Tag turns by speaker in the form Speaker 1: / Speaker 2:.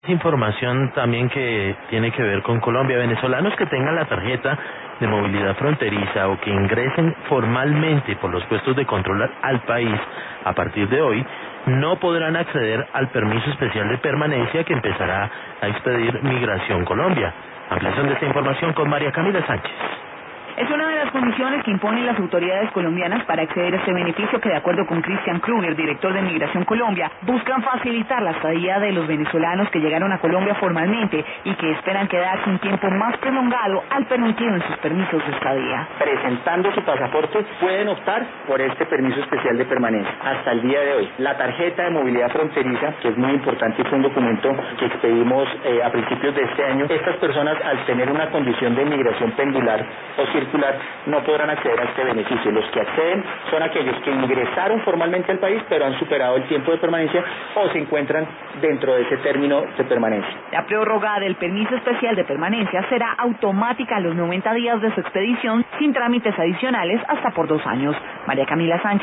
Speaker 1: Información también que tiene que ver con Colombia. Venezolanos que tengan la tarjeta de movilidad fronteriza o que ingresen formalmente por los puestos de control al país a partir de hoy no podrán acceder al permiso especial de permanencia que empezará a expedir Migración Colombia. Ampliación de esta información con María Camila Sánchez.
Speaker 2: Es una de las condiciones que imponen las autoridades colombianas para acceder a este beneficio que, de acuerdo con Cristian Kruger, director de Migración Colombia, buscan facilitar la estadía de los venezolanos que llegaron a Colombia formalmente y que esperan quedarse un tiempo más prolongado al permitido en sus permisos de estadía.
Speaker 3: Presentando su pasaporte pueden optar por este permiso especial de permanencia hasta el día de hoy. La tarjeta de movilidad fronteriza, que es muy importante y fue un documento que expedimos a principios de este año, estas personas al tener una condición de migración pendular o circular no podrán acceder a este beneficio. Los que acceden son aquellos que ingresaron formalmente al país pero han superado el tiempo de permanencia o se encuentran dentro de ese término de permanencia.
Speaker 2: La prórroga del permiso especial de permanencia será automática a los 90 días de su expedición sin trámites adicionales hasta por 2 años. María Camila Sánchez.